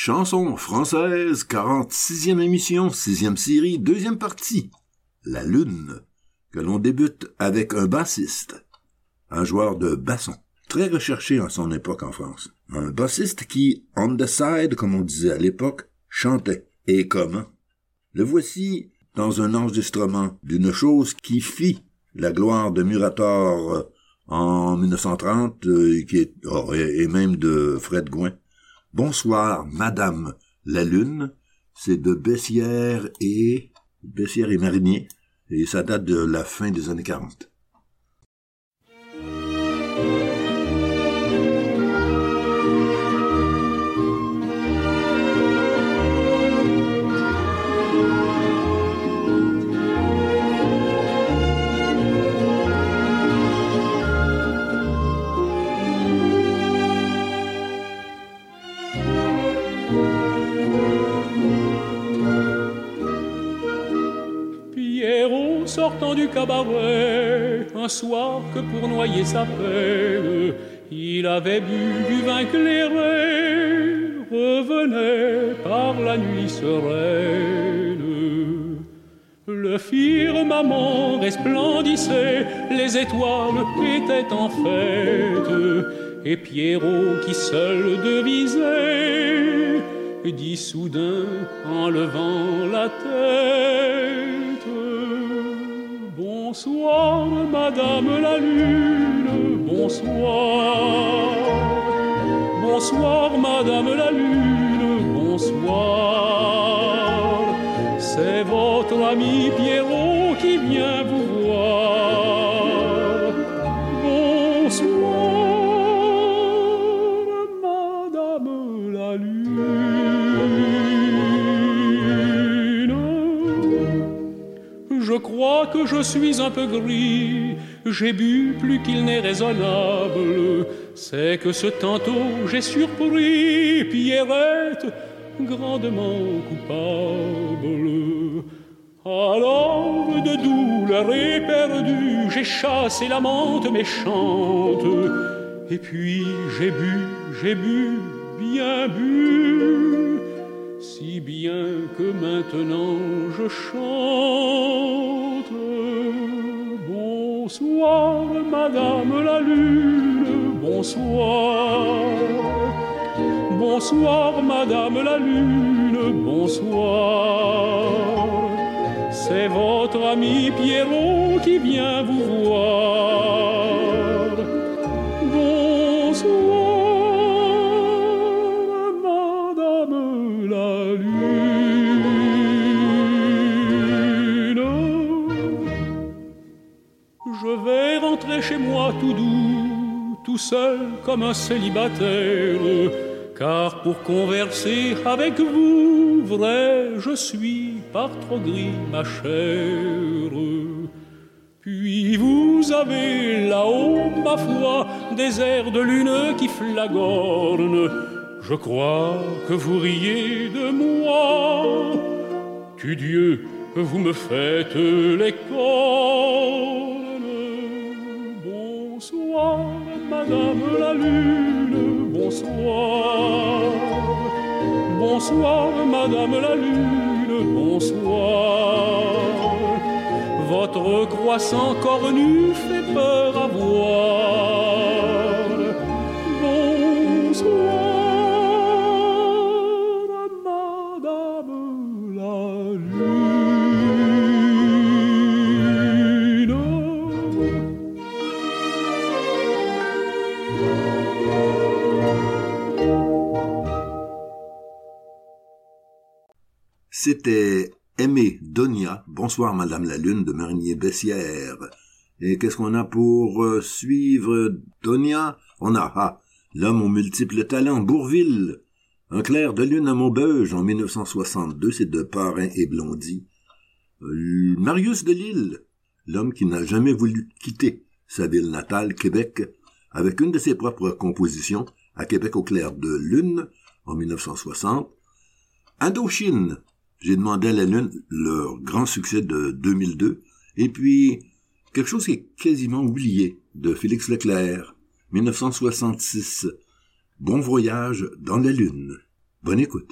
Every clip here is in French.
Chanson française, 46e émission, 6e série, 2e partie. La Lune, que l'on débute avec un bassiste, un joueur de basson, très recherché en son époque en France. Un bassiste qui, on the side, comme on disait à l'époque, chantait. Et comment? Le voici dans un enregistrement d'une chose qui fit la gloire de Murator en 1930, et même de Fred Gouin. Bonsoir, Madame la Lune, c'est de Bessières et Marinier, et ça date de la fin des années 40. Sortant du cabaret, un soir que pour noyer sa peine, il avait bu du vin clairé, revenait par la nuit sereine. Le firmament resplendissait, les étoiles étaient en fête, et Pierrot qui seul devisait, dit soudain en levant la tête: bonsoir, Madame la Lune, bonsoir. Bonsoir, Madame la Lune, bonsoir. C'est votre ami Pierrot qui vient vous voir. Bonsoir, Madame la Lune. Je crois que je suis un peu gris, j'ai bu plus qu'il n'est raisonnable. C'est que ce tantôt j'ai surpris Pierrette grandement coupable. Alors de douleur éperdue, j'ai chassé la menthe méchante. Et puis j'ai bu, bien bu, si bien que maintenant je chante. Bonsoir, Madame la Lune, bonsoir. Bonsoir, Madame la Lune, bonsoir. C'est votre ami Pierrot qui vient vous voir. Bonsoir. Je vais rentrer chez moi tout doux, tout seul comme un célibataire, car pour converser avec vous, vrai, je suis par trop gris, ma chère. Puis vous avez là-haut, ma foi, des airs de lune qui flagornent. Je crois que vous riez de moi. Tu Dieu, vous me faites les cornes. Bonsoir, Madame la Lune, bonsoir. Bonsoir, Madame la Lune, bonsoir. Votre croissant cornu fait peur à voir. Bonsoir. C'était Aimé Donia, bonsoir Madame la Lune de Marinier-Bessières. Et qu'est-ce qu'on a pour suivre Donia? On a L'homme aux multiples talents, Bourvil, Un clair de lune à Maubeuge en 1962, c'est de Parrain et Blondy. Marius Delisle, l'homme qui n'a jamais voulu quitter sa ville natale, Québec, avec une de ses propres compositions, À Québec au clair de lune, en 1960. Indochine, J'ai demandé à la Lune, leur grand succès de 2002, et puis quelque chose qui est quasiment oublié, de Félix Leclerc, 1966, Bon voyage dans la Lune. Bonne écoute.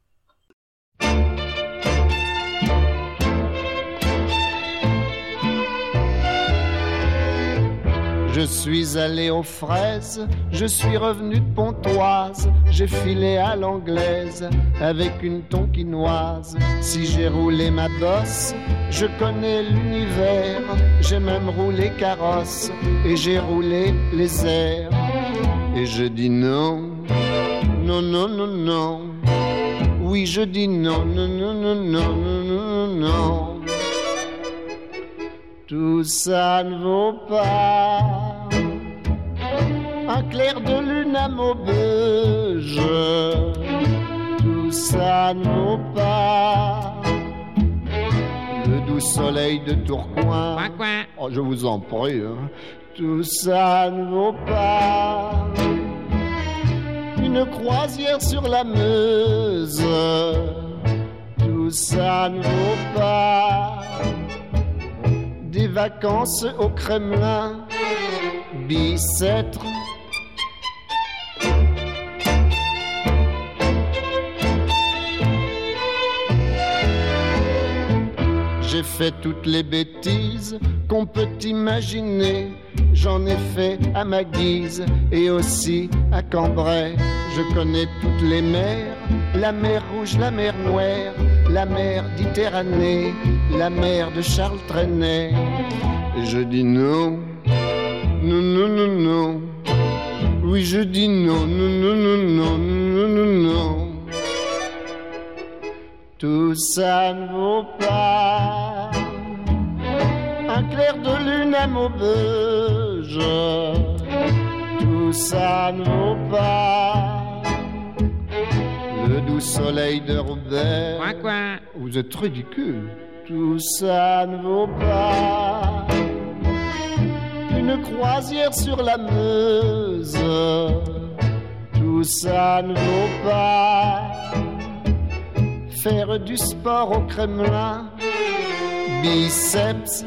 Je suis allé aux fraises, je suis revenu de Pontoise, j'ai filé à l'anglaise avec une tonkinoise. Si j'ai roulé ma bosse, je connais l'univers, j'ai même roulé carrosse et j'ai roulé les airs. Et je dis non, non, non, non, non. Oui, je dis non, non, non, non, non, non, non, non. Tout ça ne vaut pas un clair de lune à Maubeuge. Tout ça ne vaut pas le doux soleil de Tourcoing. Oh, je vous en prie, hein. Tout ça ne vaut pas une croisière sur la Meuse. Tout ça ne vaut pas des vacances au Kremlin, Bicêtre. J'ai fait toutes les bêtises qu'on peut imaginer. J'en ai fait à ma guise et aussi à Cambrai. Je connais toutes les mers, la mer Rouge, la mer Noire, la mer Méditerranée, la mer de Charles Trenet. Et je dis non, non, non, non, non. Oui, je dis non, non, non, non, non, non, non, non. Tout ça ne vaut pas un clair de lune à Maubeuge. Tout ça ne vaut pas le doux soleil de Roubaix. Quoi. Vous êtes ridicule. Tout ça ne vaut pas une croisière sur la Meuse. Tout ça ne vaut pas faire du sport au Kremlin, biceps.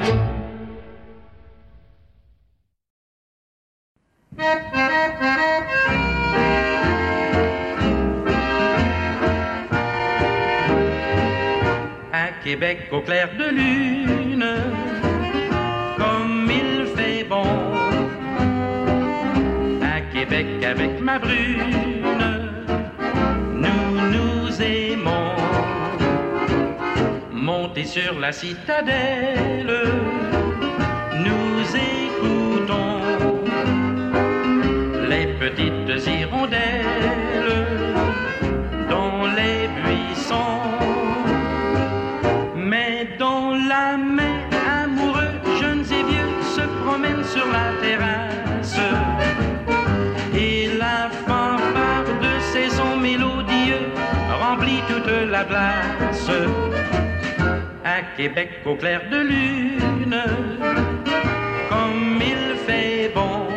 À Québec au clair de lune, comme il fait bon. À Québec avec ma brune, nous nous aimons. Monter sur la citadelle, nous écoutons les petites hirondelles dans les buissons. Mais dans la mer, amoureux, jeunes et vieux se promènent sur la terrasse. Et la fanfare de saison mélodieux remplit toute la place. À Québec au clair de lune, comme il fait bon.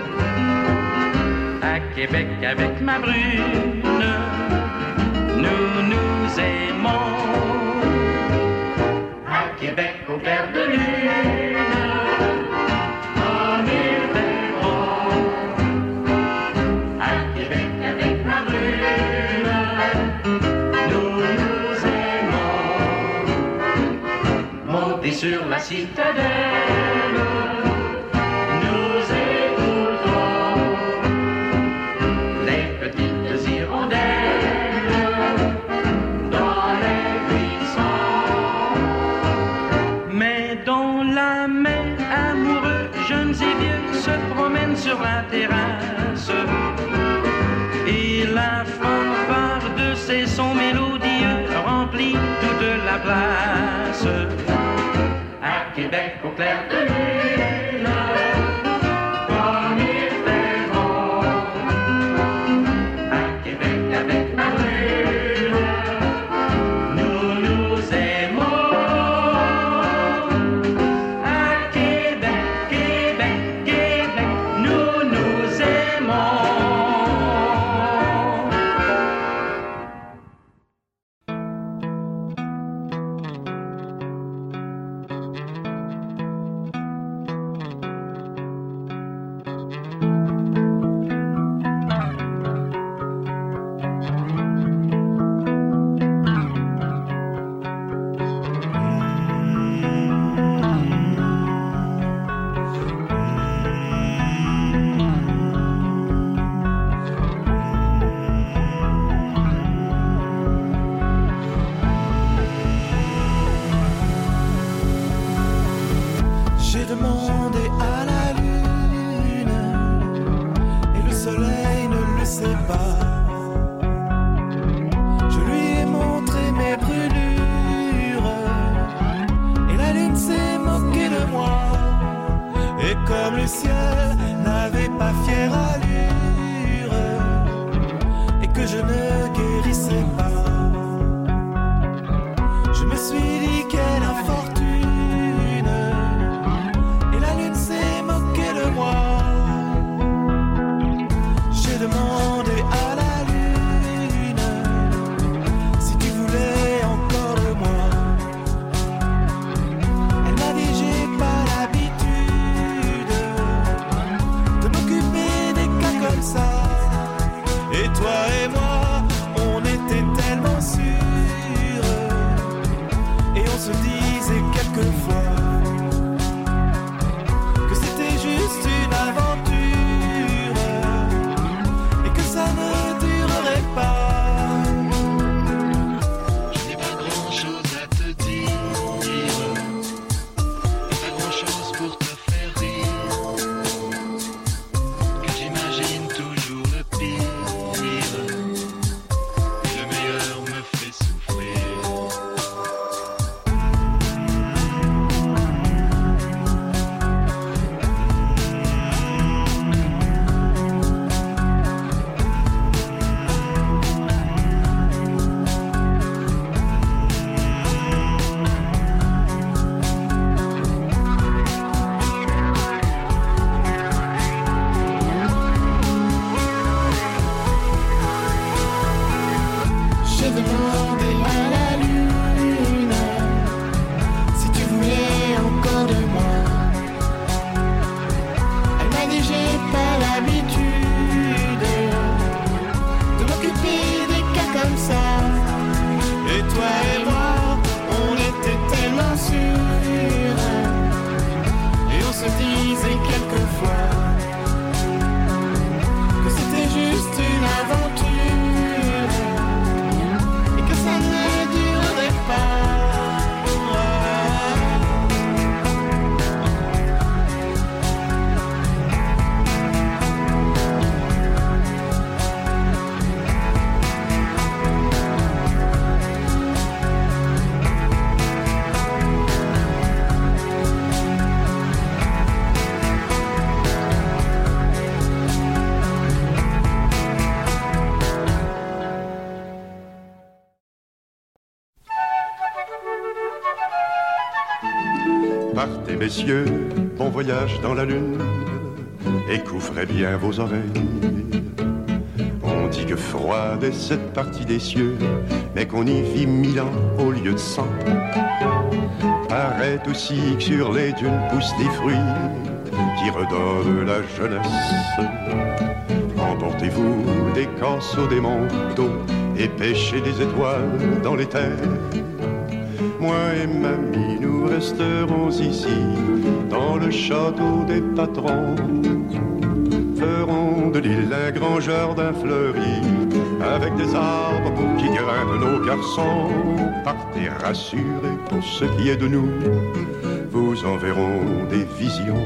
À Québec avec ma brune, nous nous aimons. À Québec au clair de lune, comme il fait bon. À Québec avec ma brune, nous nous aimons. Monter sur la citadelle, nous écoutons les petites hirondelles dans les buissons. Mais dans la mer, amoureux, jeunes et vieux se promènent sur la terrasse. Et la fanfare de ces sons mélodieux remplit toute la place. À Québec au clair de lune, comme il fait bon. À Québec avec ma brune, nous nous aimons. À Québec, Québec, Québec, nous nous aimons. pas. Je lui ai montré mes brûlures et la lune s'est moquée de moi. Et comme le ciel n'avait pas fière allure et que je ne guérissais pas, je me suis dit quelle infortune, et la lune s'est moquée de moi. J'ai demandé à la lune si tu voulais encore de moi. Elle m'a dit j'ai pas l'habitude de m'occuper des cas comme ça. Et toi et moi, on était tellement sûrs, et on se disait quelquefois que c'était juste une aventure et que ça ne durerait pas. Je n'ai pas grand chose à te dire, et pas grand chose pour te faire rire, que j'imagine toujours le pire, et le meilleur me fait souffrir. J'ai demandé à la lune si tu voulais encore de moi. Elle m'a dit j'ai pas l'habitude de m'occuper des cas comme ça. Et toi et moi, on était tellement sûrs, et on se disait quelquefois que c'était juste une aventure et que ça ne durerait pas. Partez messieurs, bon voyage dans la lune, et couvrez bien vos oreilles. On dit que froide est cette partie des cieux, mais qu'on y vit 1000 ans au lieu de 100. Paraît aussi que sur les dunes poussent des fruits qui redonnent la jeunesse. Emportez-vous des canceaux, des manteaux, et pêchez des étoiles dans les terres. Moi et mamie, nous resterons ici, dans le château des patrons. Ferons de l'île un grand jardin fleuri, avec des arbres pour qui grimpent nos garçons. Partez rassurés pour ce qui est de nous, vous enverrons des visions.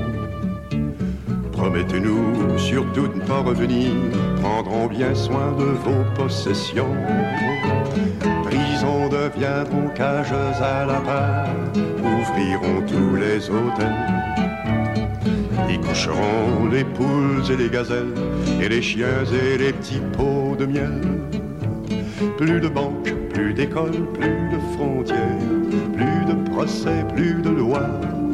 Promettez-nous surtout de ne pas revenir, prendrons bien soin de vos possessions. Prisons deviendront cages à lapins, ouvriront tous les hôtels. Y coucheront les poules et les gazelles, et les chiens et les petits pots de miel. Plus de banques, plus d'écoles, plus de frontières, plus de procès, plus de lois.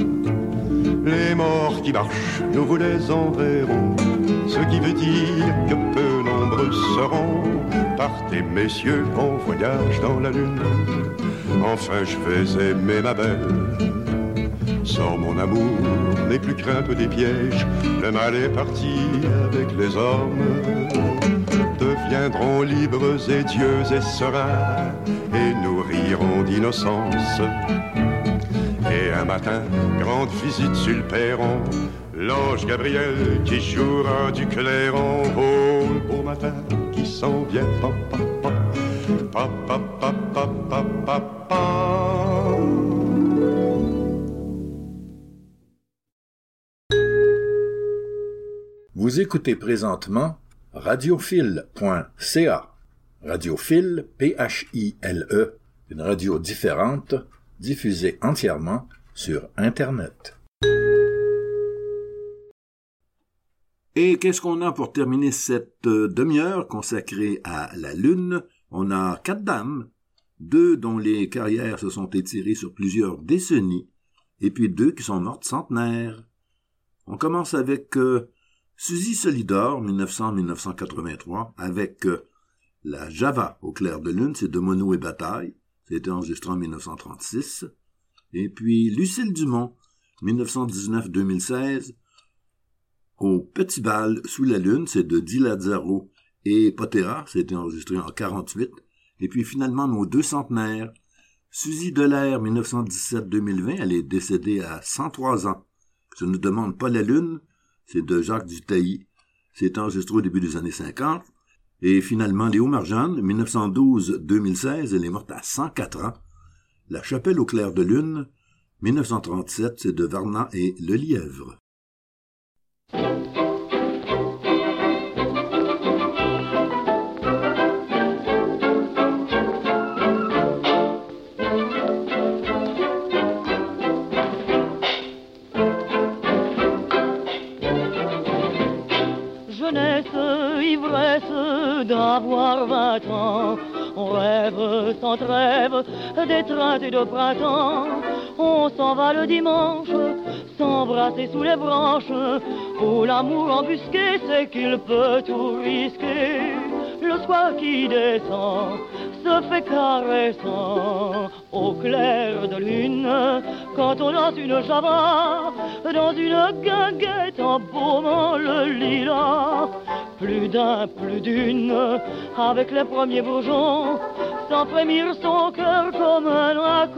Les morts qui marchent, nous vous les enverrons, ce qui veut dire que peu nombreux seront. Partez messieurs, bon voyage dans la lune, enfin je vais aimer ma belle. Sors mon amour, n'aie plus crainte des pièges, le mal est parti avec les hommes. Deviendront libres et dieux et sereins, et nous rirons d'innocence. Et un matin, grande visite sur le perron, l'ange Gabriel qui jouera du clairon. Oh, le beau matin qui s'en vient, papa, papa, papa, papa, papa. Vous écoutez présentement radiophile.ca. Radiophile, P-H-I-L-E, une radio différente, diffusée entièrement sur Internet. Et qu'est-ce qu'on a pour terminer cette demi-heure consacrée à la Lune? On a 4 dames, 2 dont les carrières se sont étirées sur plusieurs décennies, et puis 2 qui sont mortes centenaires. On commence avec Suzy Solidor, 1900-1983, avec la Java au clair de lune, c'est de Monod et Bataille, c'était enregistré en 1936. Et puis Lucille Dumont, 1919-2016, au Petit Bal sous la lune, c'est de Di Lazzaro et Potera, c'était enregistré en 1948. Et puis finalement nos 2 centenaires, Suzy Delair, 1917-2020, elle est décédée à 103 ans. Je ne demande pas la lune, c'est de Jacques Dutailly, c'est enregistré au début des années 50. Et finalement Léo Marjane, 1912-2016, elle est morte à 104 ans. La Chapelle au clair de lune, 1937, c'est de Varna et Le Lièvre. D'avoir 20 ans, on rêve sans trêve d'étreinte et de printemps. On s'en va le dimanche, s'embrasser sous les branches, où l'amour embusqué sait qu'il peut tout risquer. Le soir qui descend se fait caressant au clair de lune, quand on danse une java dans une guinguette embaumant le lilas. Plus d'un, plus d'une, avec les premiers bourgeons, sans frémir son cœur comme un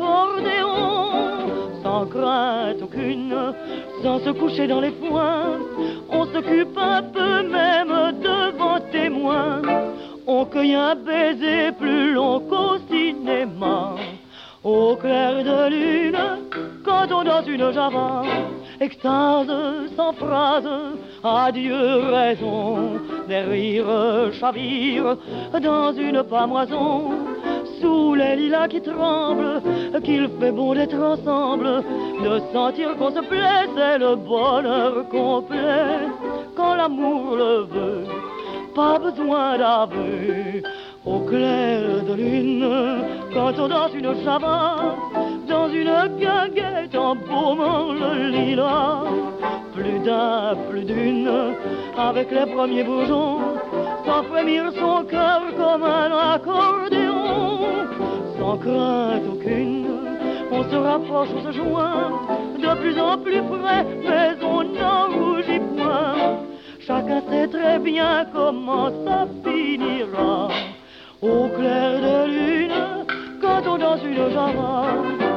accordéon. Sans crainte aucune, sans se coucher dans les foins, on s'occupe un peu même devant témoins. On cueille un baiser plus long qu'au cinéma, au clair de lune, quand on danse une java. Extase sans phrase, adieu raison, des rires chavirent dans une pamoison. Sous les lilas qui tremblent, qu'il fait bon d'être ensemble, de sentir qu'on se plaît, c'est le bonheur complet. Quand l'amour le veut, pas besoin d'aveu. Au clair de lune, quand on danse une java dans une guinguette embaumant le lilas. Plus d'un, plus d'une, avec les premiers bourgeons, sans frémir son cœur comme un accordéon. Sans crainte aucune, on se rapproche, on se joint, de plus en plus près, mais on n'en rougit point. Chacun sait très bien comment ça finira. Au clair de lune, quand on danse une java.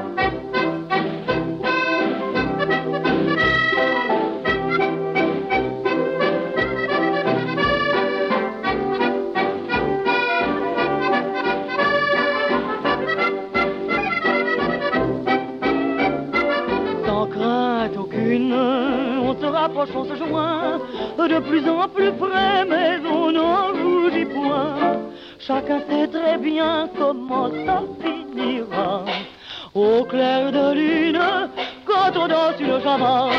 Sans crainte aucune, on se rapproche, on se joint, de plus en plus près, mais on n'en rougit point. Chacun sait très bien comment ça finira. Au clair de lune, quand on danse une java.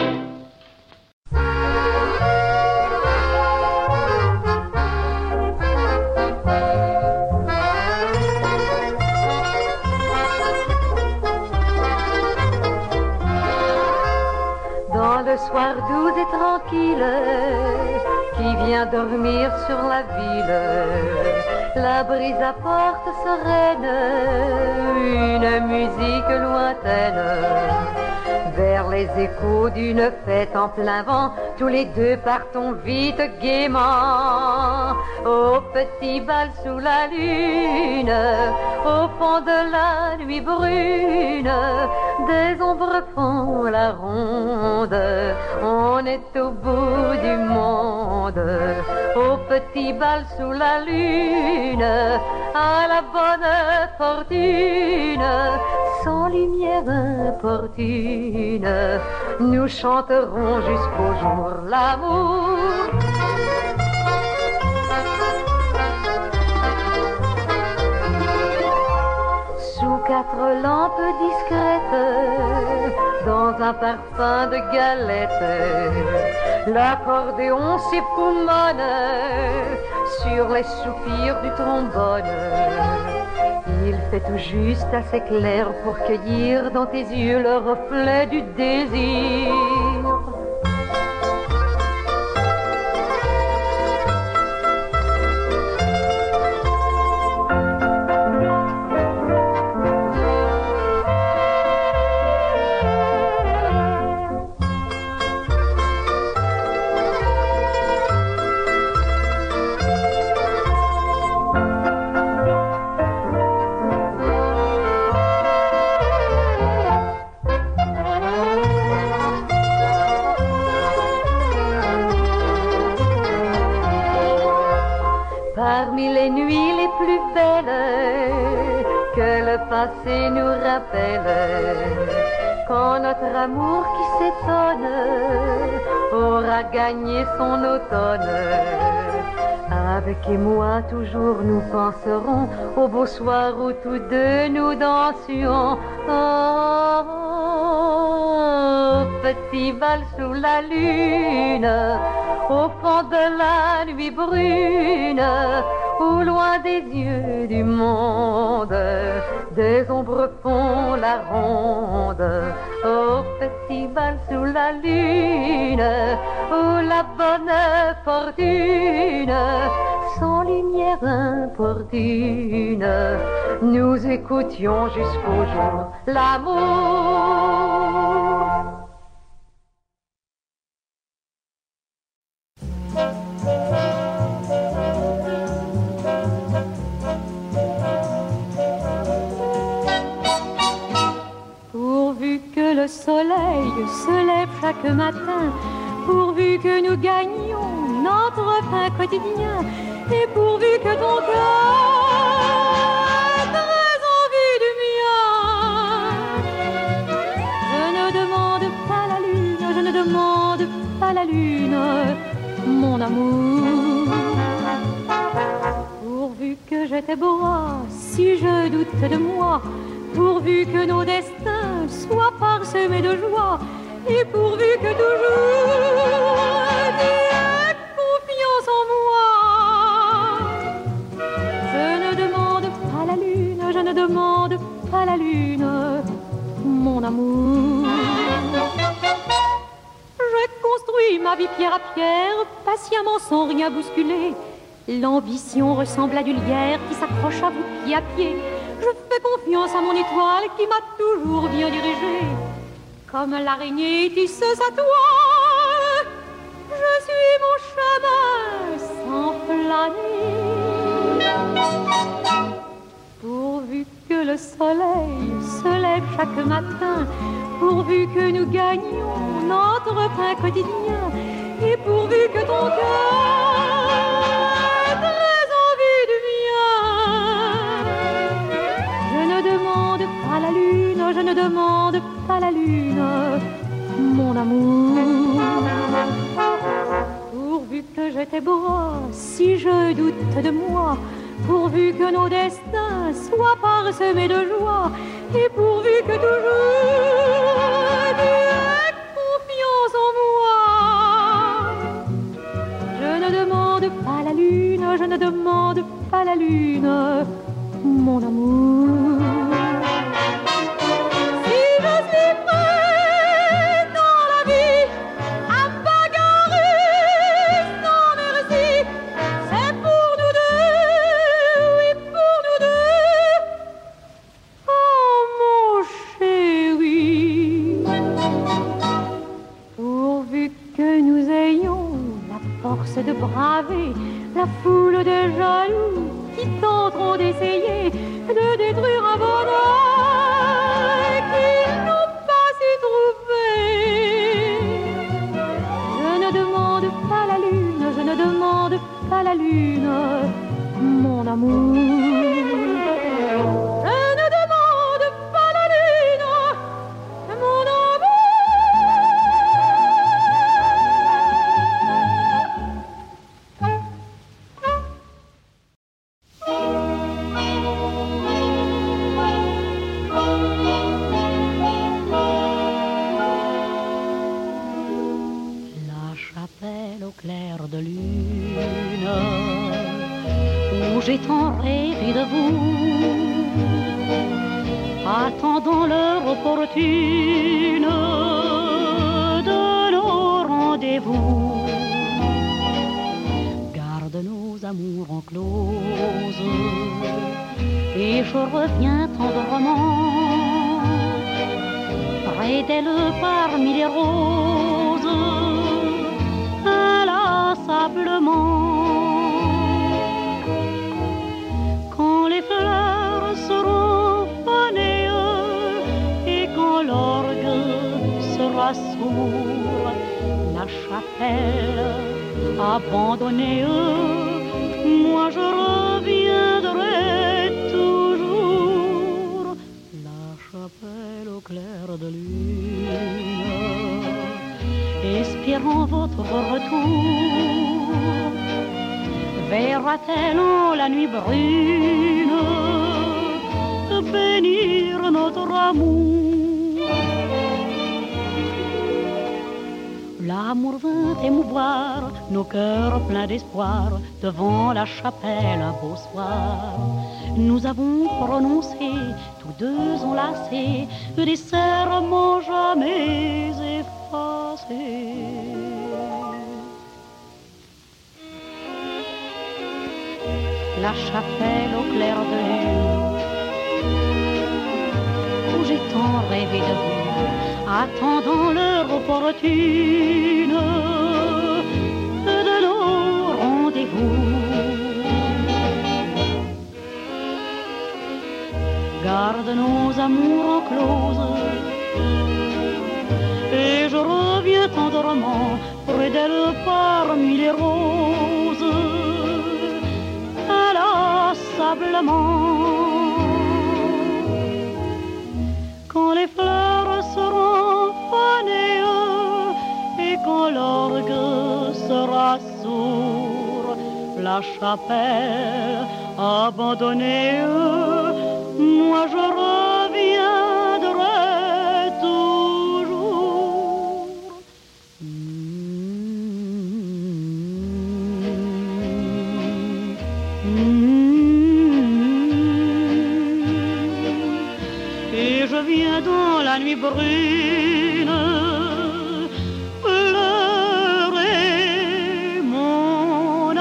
Dans le soir doux et tranquille, qui vient dormir sur la ville, la brise apporte sereine une musique lointaine. Vers les échos d'une fête en plein vent, tous les deux partons vite gaiement. Au petit bal sous la lune, au fond de la nuit brune, des ombres font la ronde. On est au bout du monde. Au petit bal sous la lune, à la bonne fortune, sans lumière importune, nous chanterons jusqu'au jour l'amour. lampe discrète, dans un parfum de galette, l'accordéon s'époumonne sur les soupirs du trombone. Il fait tout juste assez clair pour cueillir dans tes yeux le reflet du désir. Parmi les nuits les plus belles que le passé nous rappelle, quand notre amour qui s'étonne aura gagné son automne, avec moi toujours nous penserons au beau soir où tous deux nous dansions. Oh, petit bal sous la lune, au fond de la nuit brune, au loin des yeux du monde, des ombres font la ronde. Au petit bal sous la lune, où la bonne fortune, sans lumière importune, nous écoutions jusqu'au jour l'amour. Pourvu que le soleil se lève chaque matin, pourvu que nous gagnions notre pain quotidien, et pourvu que ton cœur ait très envie du mien. Je ne demande pas la lune, je ne demande pas la lune, mon amour. Pourvu que je tes bras, si je doute de moi, pourvu que nos destins soient parsemés de joie, et pourvu que toujours tu aies confiance en moi. Je ne demande pas la lune, je ne demande pas la lune, mon amour. J'ai construit ma vie pierre à pierre, patiemment sans rien bousculer. L'ambition ressemble à du lierre qui s'accroche à vous pied à pied. Je fais confiance à mon étoile qui m'a toujours bien dirigée. Comme l'araignée tisse sa toile, je suis mon chemin sans flâner. Pourvu que le soleil se lève chaque matin, pourvu que nous gagnions notre pain quotidien, et pourvu que ton cœur ait très envie du mien. Je ne demande pas la lune, je ne demande pas la lune, mon amour. Pourvu que je tes bras, si je doute de moi, pourvu que nos destins soient parsemés de joie, et pourvu que toujours tu aies confiance en moi. Je ne demande pas la lune, je ne demande pas la lune, mon amour. Si je suis prêt dans la vie à me bagarrer sans merci, c'est pour nous deux, oui pour nous deux, oh mon chéri. Pourvu que nous ayons la force de braver la foule de jaloux qui tenteront d'essayer de détruire un bonheur qu'ils n'ont pas su trouver. Je ne demande pas la lune, je ne demande pas la lune, mon amour. Je ne demande pas la lune, mon amour. tant rêvé de vous, attendant l'heure opportune de nos rendez-vous. Garde nos amours en close et je reviens tendrement près d'elle parmi les roses, inlassablement. Quand les fleurs seront fanées et quand l'orgue sera sourd, la chapelle abandonnée, moi je reviendrai toujours. La chapelle au clair de lune, espérant votre retour, verra-t-elle en la nuit brune bénir notre amour? L'amour vint émouvoir nos cœurs pleins d'espoir devant la chapelle un beau soir. Nous avons prononcé, tous deux enlacés, des serments jamais effacés. La chapelle au clair de lune, où j'ai tant rêvé de vous, attendant l'heure opportune de nos rendez-vous. Garde nos amours en close et je reviens tendrement près d'elle parmi les roses, inlassablement. Quand les fleurs seront fanées et quand l'orgue sera sourd, la chapelle abandonnée, moi je reviendrai toujours. Et je viens dans la nuit brune pleurer mon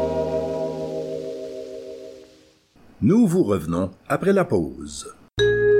Nous vous revenons après la pause.